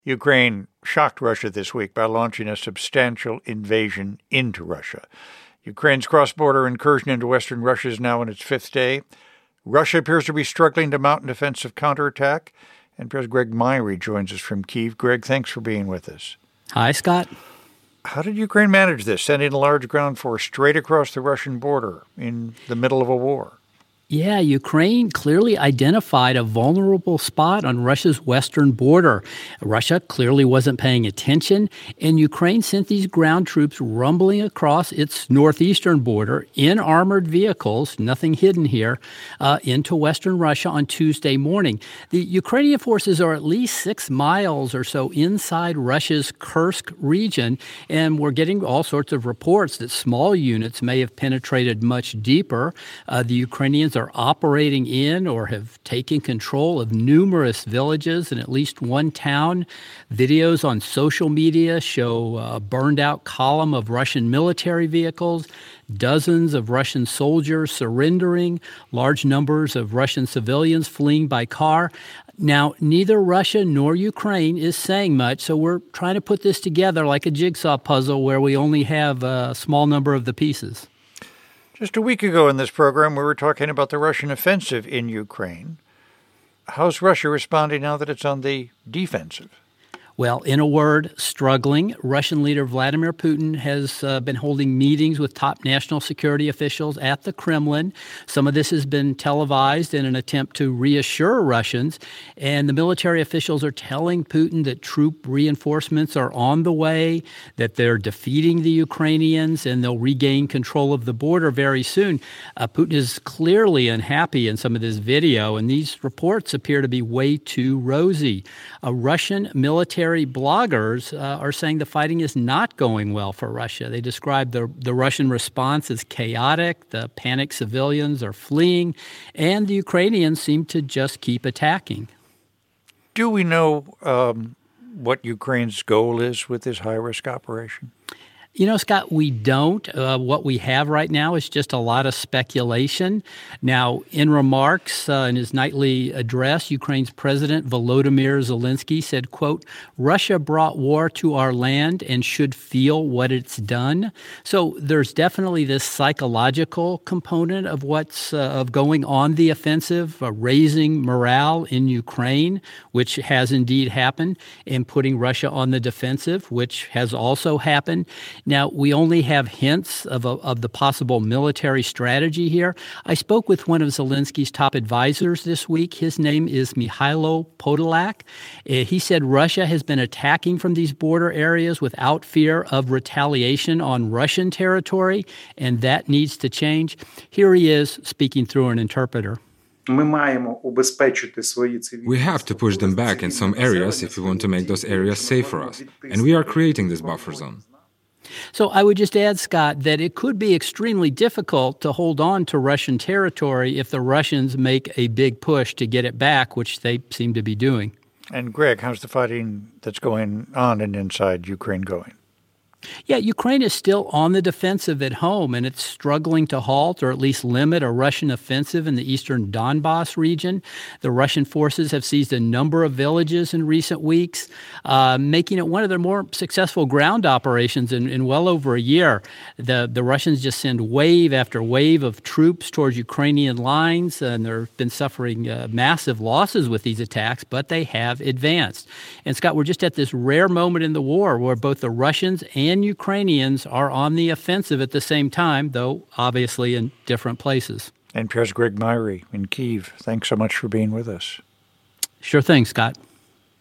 Ukraine shocked Russia this week by launching a substantial invasion into Russia. Ukraine's cross-border incursion into western Russia is now on its fifth day. Russia appears to be struggling to mount an offensive counterattack. And President Greg Myrie joins us from Kyiv. Greg, thanks for being with us. Hi, Scott. How did Ukraine manage this, sending a large ground force straight across the Russian border in the middle of a war? Yeah, Ukraine clearly identified a vulnerable spot on Russia's western border. Russia clearly wasn't paying attention, and Ukraine sent these ground troops rumbling across its northeastern border in armored vehicles, nothing hidden here, into western Russia on Tuesday morning. The Ukrainian forces are at least 6 miles or so inside Russia's Kursk region, and we're getting all sorts of reports that small units may have penetrated much deeper. The Ukrainians are operating in or have taken control of numerous villages in at least one town. Videos on social media show a burned-out column of Russian military vehicles, dozens of Russian soldiers surrendering, large numbers of Russian civilians fleeing by car. Now, neither Russia nor Ukraine is saying much, so we're trying to put this together like a jigsaw puzzle where we only have a small number of the pieces. Just a week ago in this program, we were talking about the Russian offensive in Ukraine. How's Russia responding now that it's on the defensive? Well, in a word, struggling. Russian leader Vladimir Putin has been holding meetings with top national security officials at the Kremlin. Some of this has been televised in an attempt to reassure Russians. And the military officials are telling Putin that troop reinforcements are on the way, that they're defeating the Ukrainians, and they'll regain control of the border very soon. Putin is clearly unhappy in some of this video, and these reports appear to be way too rosy. Russian military bloggers are saying the fighting is not going well for Russia. They describe the Russian response as chaotic, the panicked civilians are fleeing, and the Ukrainians seem to just keep attacking. Do we know what Ukraine's goal is with this high-risk operation? You know, Scott, we don't. What we have right now is just a lot of speculation. Now, in remarks in his nightly address, Ukraine's President Volodymyr Zelensky said, quote, "Russia brought war to our land and should feel what it's done." So there's definitely this psychological component of what's of going on the offensive, raising morale in Ukraine, which has indeed happened, and putting Russia on the defensive, which has also happened. Now, we only have hints of the possible military strategy here. I spoke with one of Zelensky's top advisors this week. His name is Mikhailo Podolak. He said Russia has been attacking from these border areas without fear of retaliation on Russian territory, and that needs to change. Here he is speaking through an interpreter. We have to push them back in some areas if we want to make those areas safe for us, and we are creating this buffer zone. So I would just add, Scott, that it could be extremely difficult to hold on to Russian territory if the Russians make a big push to get it back, which they seem to be doing. And Greg, how's the fighting that's going on and inside Ukraine going? Yeah, Ukraine is still on the defensive at home, and it's struggling to halt or at least limit a Russian offensive in the eastern Donbas region. The Russian forces have seized a number of villages in recent weeks, making it one of their more successful ground operations in well over a year. The Russians just send wave after wave of troops towards Ukrainian lines, and they've been suffering massive losses with these attacks, but they have advanced. And Scott, we're just at this rare moment in the war where both the Russians and Ukrainians are on the offensive at the same time, though obviously in different places. And President Greg Myrie in Kyiv, thanks so much for being with us. Sure thing, Scott.